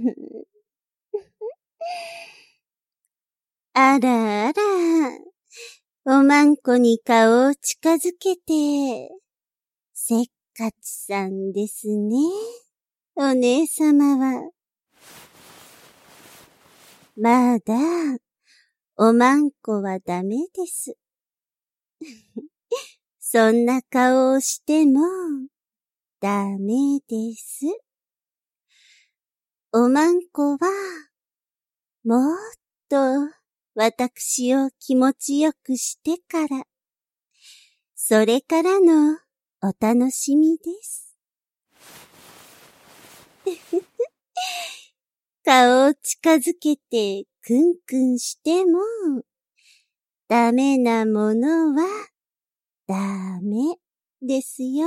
あらあら、おまんこに顔を近づけて、せっかちさんですね、お姉様は。まだ、おまんこはダメです。そんな顔をしても、ダメです。おまんこは、もっと、私を気持ちよくしてから、それからのお楽しみです。顔を近づけてクンクンしても、ダメなものはダメですよ。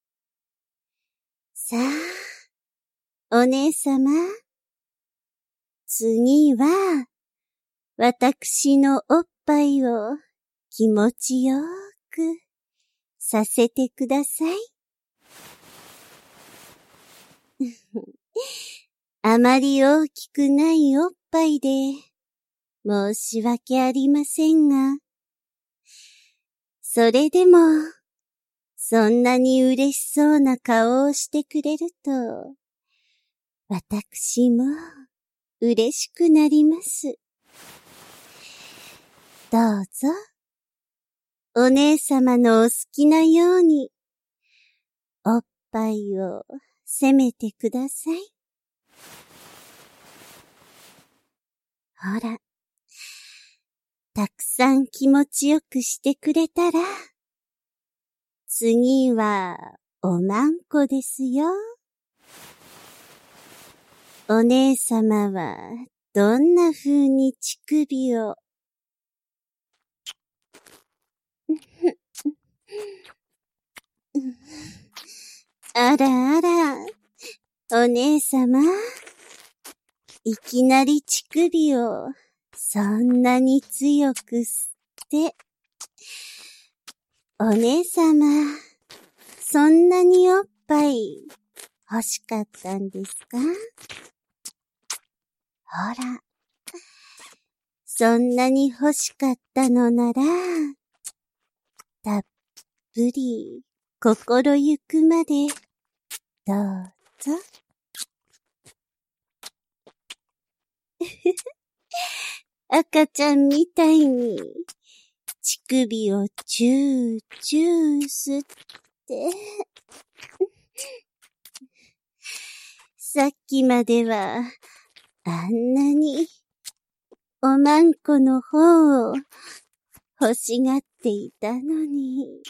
さあ、お姉様、次は、私のおっぱいを気持ちよくさせてください。あまり大きくないおっぱいで申し訳ありませんが、それでも、そんなに嬉しそうな顔をしてくれると、私も嬉しくなります。どうぞ、お姉様のお好きなように、おっぱいを責めてください。ほら、たくさん気持ちよくしてくれたら、次はおまんこですよ。お姉様はどんな風に乳首をあらあら、お姉様、いきなり乳首をそんなに強く吸って、お姉様、そんなにおっぱい欲しかったんですか？ほら、そんなに欲しかったのなら、たっぷり心ゆくまでどうぞ。赤ちゃんみたいに乳首をチューチュー吸って。さっきまではあんなにおまんこの方を欲しがっていたのに。